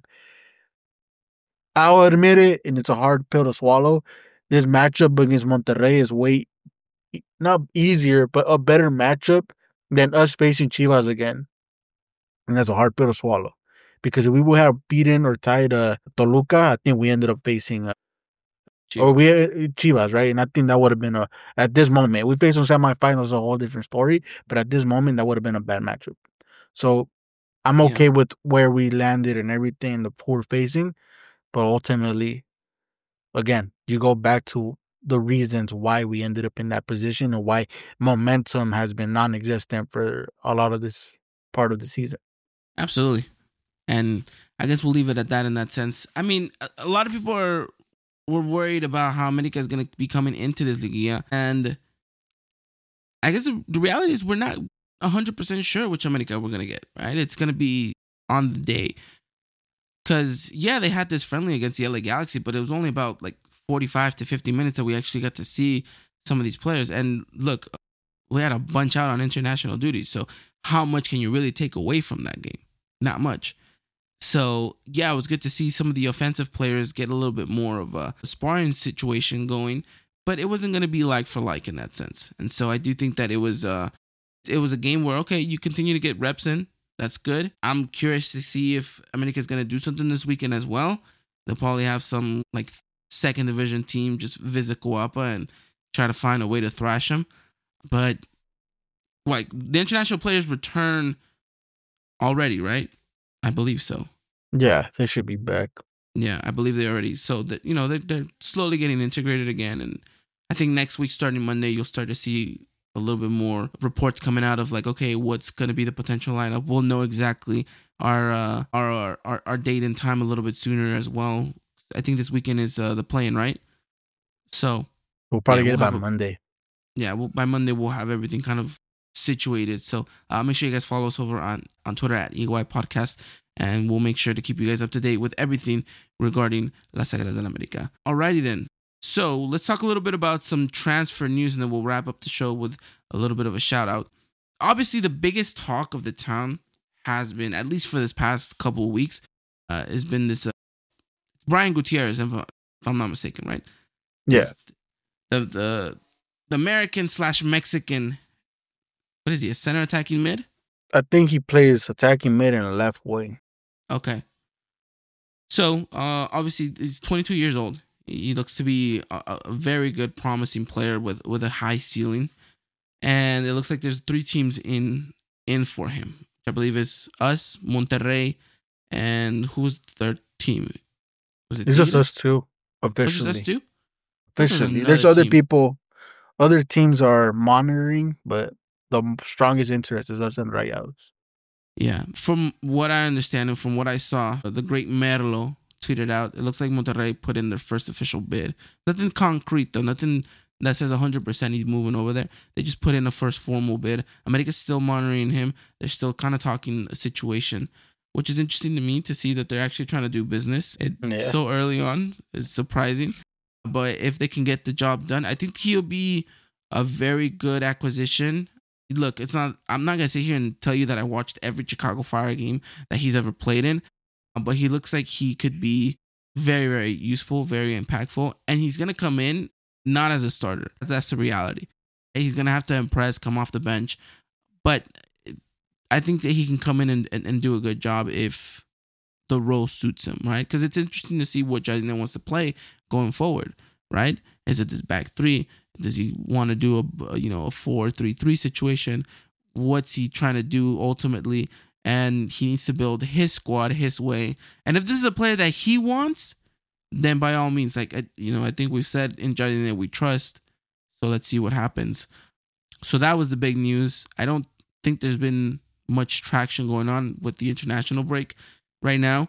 I'll admit it, and it's a hard pill to swallow. This matchup against Monterrey is way, not easier, but a better matchup than us facing Chivas again. And that's a hard pill to swallow. Because if we would have beaten or tied uh, Toluca, I think we ended up facing... Uh, Chivas. Or we uh, Chivas, right? And I think that would have been a, at this moment, we faced some semifinals, a whole different story. But at this moment, that would have been a bad matchup. So I'm okay Yeah. with where we landed and everything, the poor facing. But ultimately, again, you go back to the reasons why we ended up in that position and why momentum has been non-existent for a lot of this part of the season. Absolutely. And I guess we'll leave it at that in that sense. I mean, a, a lot of people are were worried about how America is going to be coming into this Liguilla. And I guess the, the reality is we're not one hundred percent sure which America we're going to get, right? It's going to be on the day. Because, yeah, they had this friendly against the L A Galaxy, but it was only about like forty-five to fifty minutes that we actually got to see some of these players. And look, we had a bunch out on international duty. So how much can you really take away from that game? Not much. So, yeah, it was good to see some of the offensive players get a little bit more of a sparring situation going, but it wasn't going to be like for like in that sense. And so I do think that it was uh, it was a game where, okay, you continue to get reps in. That's good. I'm curious to see if America is going to do something this weekend as well. They'll probably have some like second division team just visit Coapa and try to find a way to thrash them. But like the international players return already, right? I believe so. Yeah, they should be back. Yeah, I believe they already. So that, you know, they're, they're slowly getting integrated again. And I think next week, starting Monday, you'll start to see a little bit more reports coming out of like, okay, what's going to be the potential lineup? We'll know exactly our, uh, our our our date and time a little bit sooner as well. I think this weekend is uh, the playing, right? So We'll probably yeah, get we'll it by have a- Monday. yeah, well, by Monday we'll have everything kind of situated. So uh, make sure you guys follow us over on, on Twitter at E Y Podcast, and we'll make sure to keep you guys up to date with everything regarding Las Águilas del América. Alrighty then. So let's talk a little bit about some transfer news, and then we'll wrap up the show with a little bit of a shout out. Obviously, the biggest talk of the town has been, at least for this past couple of weeks, uh, has been this uh, Brian Gutierrez, if, if I'm not mistaken, right? Yeah. The the the American slash Mexican. What is he? A center attacking mid? I think he plays attacking mid and left wing. Okay. So, uh, obviously, he's twenty-two years old. He looks to be a, a very good, promising player with, with a high ceiling. And it looks like there's three teams in in for him. Which I believe is us, Monterrey, and who's the third team? Was it It's just Tigres? us two, Was it officially. us two? Officially. Another There's other team. people, other teams are monitoring, but the strongest interest is us and Rayados. Yeah, from what I understand and from what I saw, the great Merlo tweeted out, it looks like Monterrey put in their first official bid. Nothing concrete, though. Nothing that says one hundred percent he's moving over there. They just put in a first formal bid. America's still monitoring him. They're still kind of talking a situation, which is interesting to me to see that they're actually trying to do business. It's Yeah. so early on. It's surprising. But if they can get the job done, I think he'll be a very good acquisition. Look, it's not. I'm not gonna sit here and tell you that I watched every Chicago Fire game that he's ever played in, but he looks like he could be very, very useful, very impactful, and he's gonna come in not as a starter. That's the reality. He's gonna have to impress, come off the bench, but I think that he can come in and, and, and do a good job if the role suits him, right? Because it's interesting to see what Jardine wants to play going forward, right? Is it this back three? Does he want to do a you know a four three three situation? What's he trying to do ultimately? And he needs to build his squad his way. And if this is a player that he wants, then by all means, like you know, I think we've said in Jardine that we trust. So let's see what happens. So that was the big news. I don't think there's been much traction going on with the international break right now,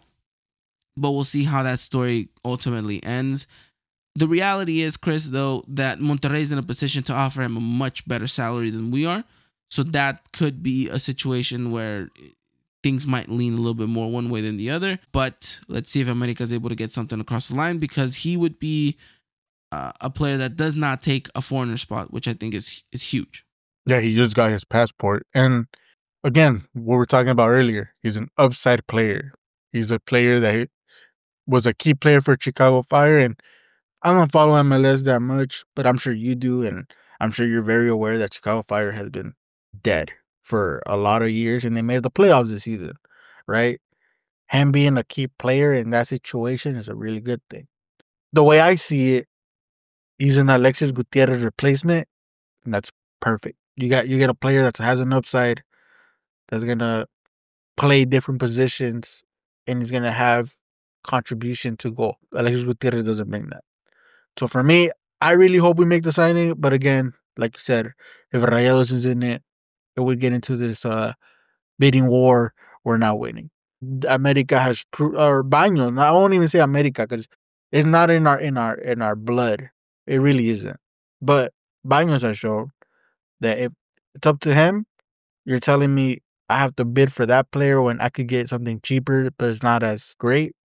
but we'll see how that story ultimately ends. The reality is, Chris, though, that Monterrey is in a position to offer him a much better salary than we are. So that could be a situation where things might lean a little bit more one way than the other. But let's see if America is able to get something across the line, because he would be uh, a player that does not take a foreigner spot, which I think is is huge. Yeah, he just got his passport. And again, what we were talking about earlier, he's an upside player. He's a player that was a key player for Chicago Fire. And I don't follow M L S that much, but I'm sure you do. And I'm sure you're very aware that Chicago Fire has been dead for a lot of years, and they made the playoffs this season, right? Him being a key player in that situation is a really good thing. The way I see it, he's an Alexis Gutierrez replacement, and that's perfect. You got you get a player that has an upside, that's gonna play different positions, and he's gonna have contribution to goal. Alexis Gutierrez doesn't bring that. So for me, I really hope we make the signing. But again, like you said, if Rayados is in it, if we get into this uh, bidding war, we're not winning. America has pro- or Baños. I won't even say America because it's not in our in our in our blood. It really isn't. But Baños has shown that if it's up to him, you're telling me I have to bid for that player when I could get something cheaper, but it's not as great.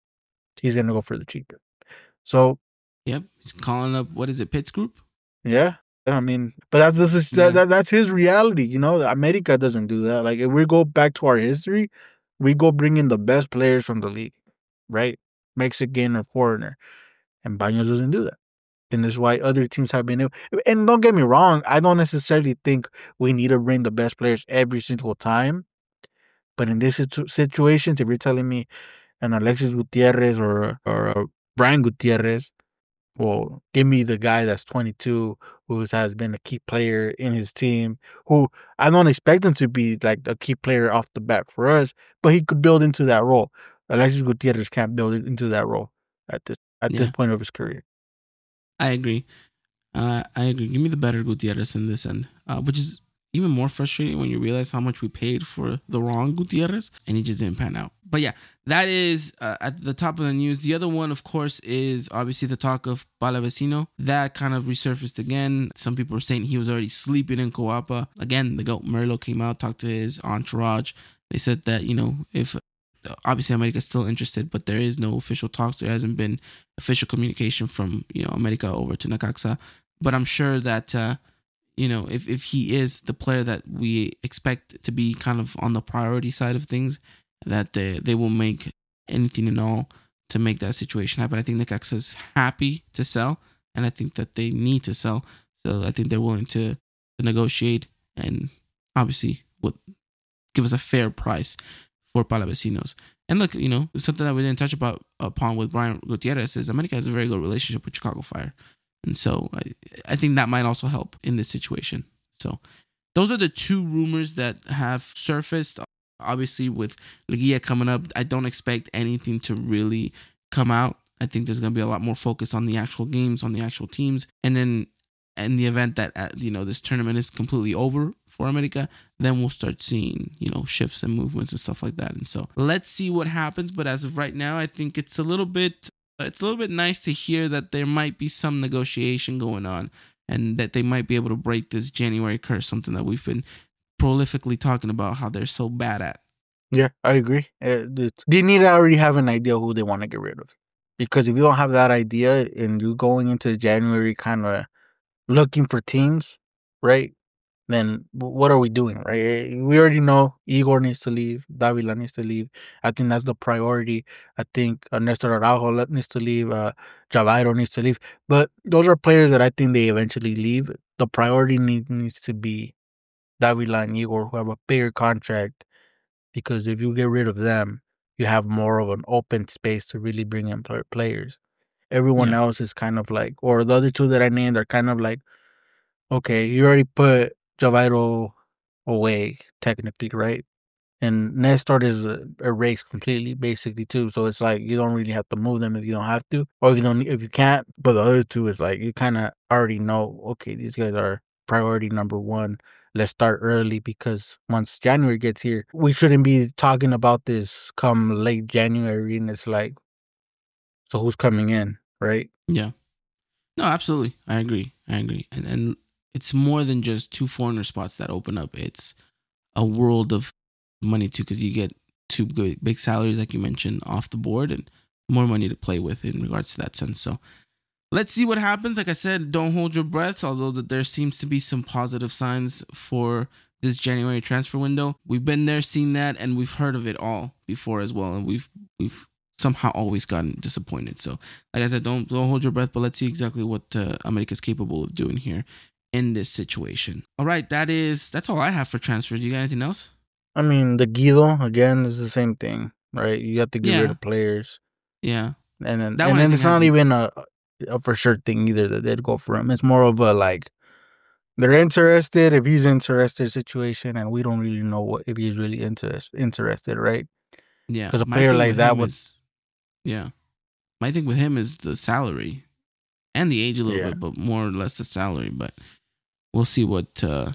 He's gonna go for the cheaper. So, yep, he's calling up. What is it, Pitts Group? Yeah, I mean, but that's this is Yeah. that, that that's his reality. You know, America doesn't do that. Like if we go back to our history, we go bring in the best players from the league, right? Mexican or foreigner, and Baños doesn't do that. And that's why other teams have been able. And don't get me wrong, I don't necessarily think we need to bring the best players every single time. But in these situ- situations, if you're telling me an Alexis Gutierrez or or a Brian Gutierrez, well, give me the guy that's twenty-two, who has been a key player in his team, who I don't expect him to be like a key player off the bat for us, but he could build into that role. Alexis Gutierrez can't build into that role at this at Yeah. this point of his career. I agree. Uh, I agree. Give me the better Gutierrez in this end, uh, which is even more frustrating when you realize how much we paid for the wrong Gutierrez and he just didn't pan out. But yeah, that is uh, at the top of the news. The other one, of course, is obviously the talk of Palavecino. That kind of resurfaced again. Some people were saying he was already sleeping in Coapa. Again, the GOAT Merlo came out, talked to his entourage. They said that, you know, if obviously America's still interested, but there is no official talks. There hasn't been official communication from, you know, America over to Necaxa. But I'm sure that, uh, you know, if, if he is the player that we expect to be kind of on the priority side of things, that they, they will make anything and all to make that situation happen. I think Necaxa is happy to sell, and I think that they need to sell. So I think they're willing to, to negotiate and obviously would give us a fair price for Palavecinos. And look, you know, something that we didn't touch about upon with Brian Gutierrez is America has a very good relationship with Chicago Fire. And so I, I think that might also help in this situation. So those are the two rumors that have surfaced. Obviously, with Liguilla coming up, I don't expect anything to really come out. I think there's going to be a lot more focus on the actual games, on the actual teams. And then in the event that, uh, you know, this tournament is completely over for America, then we'll start seeing, you know, shifts and movements and stuff like that. And so let's see what happens. But as of right now, I think it's a little bit, it's a little bit nice to hear that there might be some negotiation going on and that they might be able to break this January curse, something that we've been prolifically talking about how they're so bad at. Yeah, I agree. Uh, they need to already have an idea who they want to get rid of. Because if you don't have that idea and you going into January kind of looking for teams, right? Then what are we doing, right? We already know Igor needs to leave, Davila needs to leave. I think that's the priority. I think uh, Nestor Araujo needs to leave, uh, Javairo needs to leave. But those are players that I think they eventually leave. The priority need, needs to be Davila and Igor, who have a bigger contract, because if you get rid of them, you have more of an open space to really bring in players. Everyone yeah. else is kind of like, or the other two that I named are kind of like, okay, you already put Javairo away, technically, right? And Nestor is erased completely, basically, too. So it's like you don't really have to move them if you don't have to, or if you don't, if you can't. But the other two is like you kind of already know, okay, these guys are priority number one. Let's start early, because once January gets here, we shouldn't be talking about this come late January. And it's like, so who's coming in, right? Yeah. No, absolutely. I agree. I agree. And and it's more than just two foreigner spots that open up. It's a world of money too, because you get two good big salaries, like you mentioned, off the board, and more money to play with in regards to that sense. So let's see what happens. Like I said, don't hold your breath, although that there seems to be some positive signs for this January transfer window. We've been there, seen that, and we've heard of it all before as well. And we've we've somehow always gotten disappointed. So like I said, don't don't hold your breath, but let's see exactly what uh, America's capable of doing here in this situation. All right, that is that's all I have for transfers. You got anything else? I mean, the Guido, again, is the same thing, right? You have to get yeah. rid of players. Yeah. And then that and then it's not even a, a for sure thing either that they'd go for him. It's more of a like, they're interested, if he's interested situation, and we don't really know what if he's really interest, interested, right? Yeah. Because a player like that would... Is, yeah. My thing with him is the salary and the age a little yeah. bit, but more or less the salary. But we'll see what... Uh,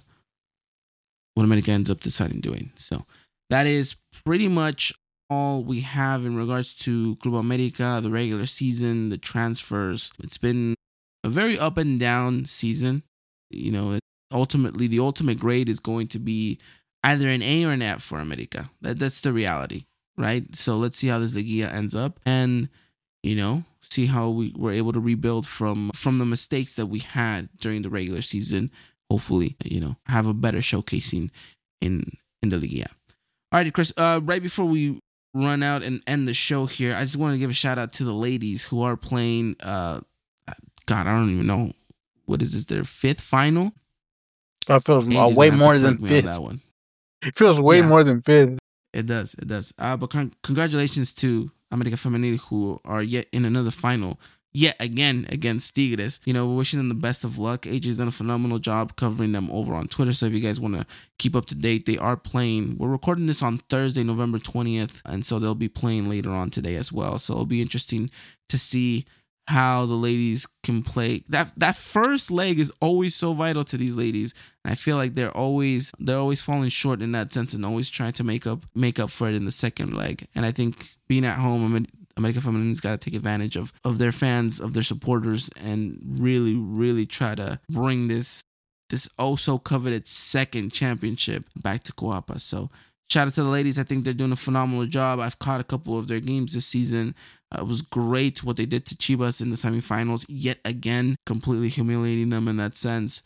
what America ends up deciding doing. So that is pretty much all we have in regards to Club America, the regular season, the transfers. It's been a very up and down season. You know, ultimately, the ultimate grade is going to be either an A or an F for America. That, that's the reality, right? So let's see how this Liguilla ends up, and, you know, see how we were able to rebuild from, from the mistakes that we had during the regular season. Hopefully, you know, have a better showcasing in in the Liguilla. All right, Chris, uh, right before we run out and end the show here, I just want to give a shout out to the ladies who are playing, uh, God, I don't even know, what is this, their fifth final? That feels uh, way more than fifth. That one. It feels way yeah, more than fifth. It does, it does. Uh, but con- congratulations to America Femenil, who are yet in another final, yet again against Tigres. You know, we're wishing them the best of luck. A J's done a phenomenal job covering them over on Twitter. So if you guys want to keep up to date, they are playing. We're recording this on Thursday, November twentieth. And so they'll be playing later on today as well. So it'll be interesting to see how the ladies can play. That that first leg is always so vital to these ladies. And I feel like they're always they're always falling short in that sense and always trying to make up make up for it in the second leg. And I think being at home, I mean, America Femenil's got to take advantage of, of their fans, of their supporters, and really, really try to bring this this oh so coveted second championship back to Coapa. So shout out to the ladies. I think they're doing a phenomenal job. I've caught a couple of their games this season. Uh, it was great what they did to Chivas in the semifinals. Yet again, completely humiliating them in that sense.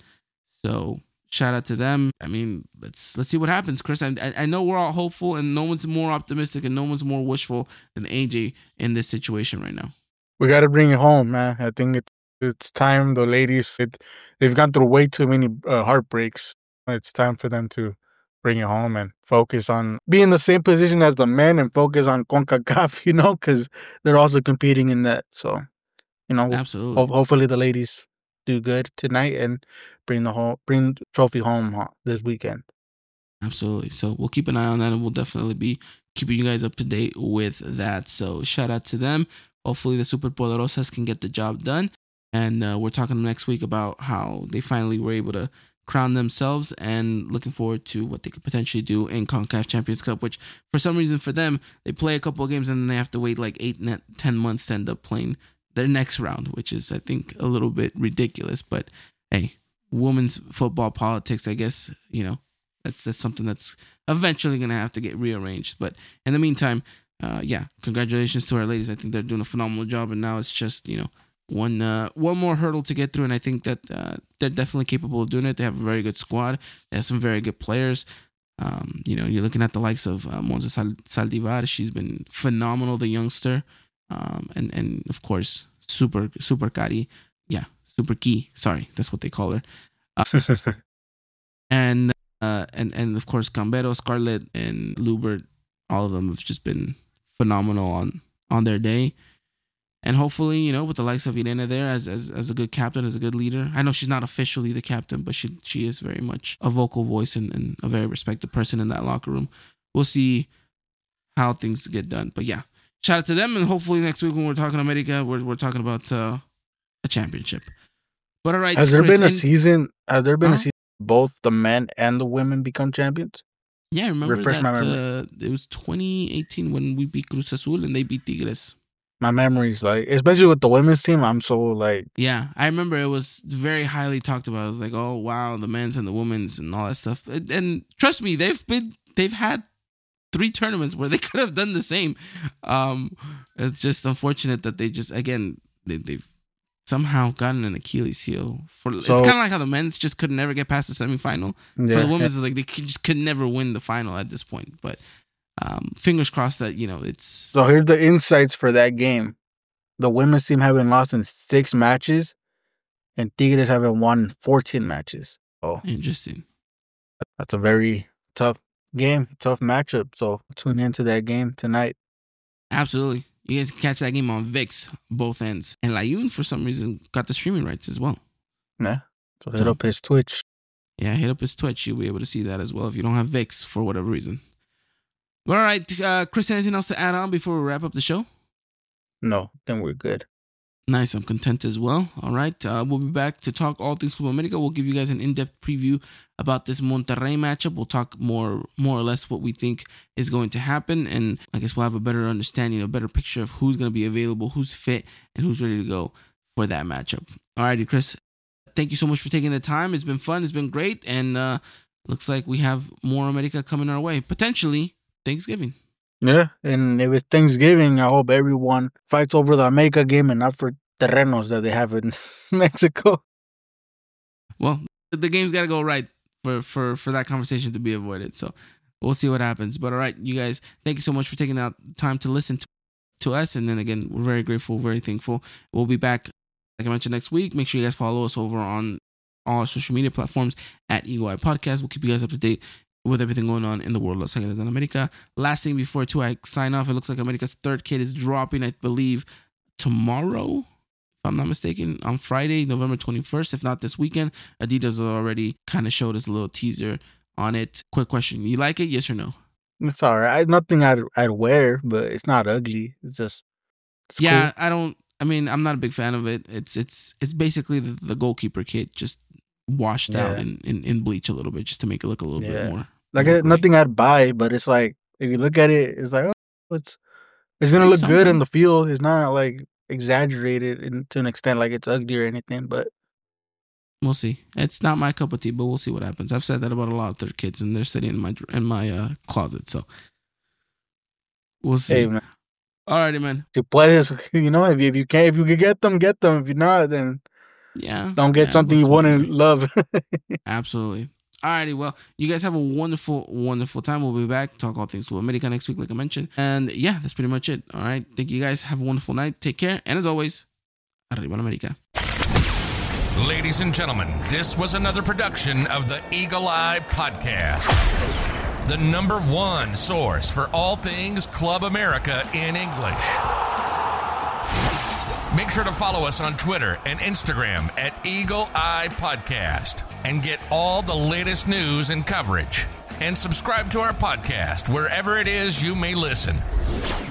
So shout out to them. I mean, let's let's see what happens, Chris. I, I know we're all hopeful, and no one's more optimistic, and no one's more wishful than A J in this situation right now. We got to bring it home, man. I think it, it's time. The ladies, it, they've gone through way too many uh, heartbreaks. It's time for them to bring it home and focus on be in the same position as the men and focus on CONCACAF, you know, because they're also competing in that. So, you know, absolutely. Ho- hopefully the ladies do good tonight and bring the whole bring the trophy home this weekend. Absolutely. So we'll keep an eye on that, and we'll definitely be keeping you guys up to date with that. So shout out to them. Hopefully the Super Poderosas can get the job done. And uh, we're talking next week about how they finally were able to crown themselves, and looking forward to what they could potentially do in CONCACAF Champions Cup, which for some reason for them, they play a couple of games and then they have to wait like eight, ten months to end up playing their next round, which is, I think, a little bit ridiculous. But hey, women's football politics, I guess, you know, that's that's something that's eventually going to have to get rearranged. But in the meantime, uh, yeah, congratulations to our ladies. I think they're doing a phenomenal job, and now it's just, you know, one uh, one more hurdle to get through, and I think that uh, they're definitely capable of doing it. They have a very good squad. They have some very good players. Um, you know, you're looking at the likes of uh, Monza Sal- Saldivar. She's been phenomenal, the youngster, um, and and of course, super super Kari, yeah, super Key. Sorry, that's what they call her. Uh, and uh, and and of course, Gambero, Scarlett, and Lubert. All of them have just been phenomenal on on their day. And hopefully, you know, with the likes of Irene there as, as as a good captain, as a good leader. I know she's not officially the captain, but she she is very much a vocal voice and, and a very respected person in that locker room. We'll see how things get done. But yeah, shout out to them. And hopefully next week when we're talking America, we're we're talking about uh, a championship. But all right. Has there Chris, been a and, season? Has there been huh? a season both the men and the women become champions? Yeah, I remember Refresh my that memory. uh, it was twenty eighteen when we beat Cruz Azul and they beat Tigres. My memories, like, especially with the women's team, I'm so like, Yeah, I remember it was very highly talked about. It was like, oh wow, the men's and the women's and all that stuff. And, and trust me, they've been they've had three tournaments where they could have done the same. Um, it's just unfortunate that they just again they, they've somehow gotten an Achilles heel. For So- it's kind of like how the men's just could never get past the semifinal. yeah. For the women's, it's like they could, just could never win the final at this point. But um, fingers crossed that you know it's So here's the insights for that game. The women's team haven't lost in six matches, and Tigres haven't won fourteen matches. Oh, interesting. that's a very tough game, tough matchup. So tune into that game tonight. Absolutely. You guys can catch that game on ViX, both ends. And Layun, for some reason, got the streaming rights as well. Yeah. So hit So- up his Twitch. Yeah, hit up his Twitch. You'll be able to see that as well if you don't have ViX for whatever reason. All right, uh, Chris, anything else to add on before we wrap up the show? No, then we're good. Nice. I'm content as well. All right. Uh, we'll be back to talk all things Club America. We'll give you guys an in-depth preview about this Monterrey matchup. We'll talk more more or less what we think is going to happen. And I guess we'll have a better understanding, a better picture of who's going to be available, who's fit, and who's ready to go for that matchup. All righty, Chris. Thank you so much for taking the time. It's been fun. It's been great. And uh, looks like we have more America coming our way. Potentially Thanksgiving. Yeah, and if it's Thanksgiving, I hope everyone fights over the America game and not for terrenos that they have in Mexico. Well, the game's got to go right for, for, for that conversation to be avoided. So we'll see what happens. But all right, you guys, thank you so much for taking out time to listen to, to us. And then again, we're very grateful, very thankful. We'll be back, like I mentioned, next week. Make sure you guys follow us over on all our social media platforms at Eagle Eye Podcast. We'll keep you guys up to date with everything going on in the world of Los Angeles and America. Last thing before two, I sign off. It looks like America's third kid is dropping, I believe, tomorrow, if I'm not mistaken, on Friday, November twenty-first. If not this weekend, Adidas already kind of showed us a little teaser on it. Quick question: you like it? Yes or no? It's all right. I, nothing I'd I'd wear, but it's not ugly. It's just it's yeah, cool. I don't. I mean, I'm not a big fan of it. It's it's it's basically the, the goalkeeper kit just washed out Yeah. in, in, in bleach a little bit, just to make it look a little Yeah. bit more. Like more uh, gray. nothing I'd buy, but it's like if you look at it, it's like oh, it's it's gonna It's look good in something. the field. It's not like exaggerated in, to an extent like it's ugly or anything. But We'll see. It's not my cup of tea, but we'll see what happens. I've said that about a lot of their kids, and they're sitting in my dr- in my uh, closet. So we'll see. hey, man, Alrighty, man. si puedes, you know, if you, if you can, if you can get them, get them. If you're not, then Yeah. don't get yeah, something but you wouldn't something. love. Absolutely. Alrighty, well, you guys have a wonderful, wonderful time. We'll be back, talk all things to America next week, like I mentioned. And yeah, that's pretty much it. All right. Thank you guys. Have a wonderful night. Take care. And as always, Arriba America. Ladies and gentlemen, this was another production of the Eagle Eye Podcast, the number one source for all things Club America in English. Make sure to follow us on Twitter and Instagram at Eagle Eye Podcast and get all the latest news and coverage. And subscribe to our podcast wherever it is you may listen.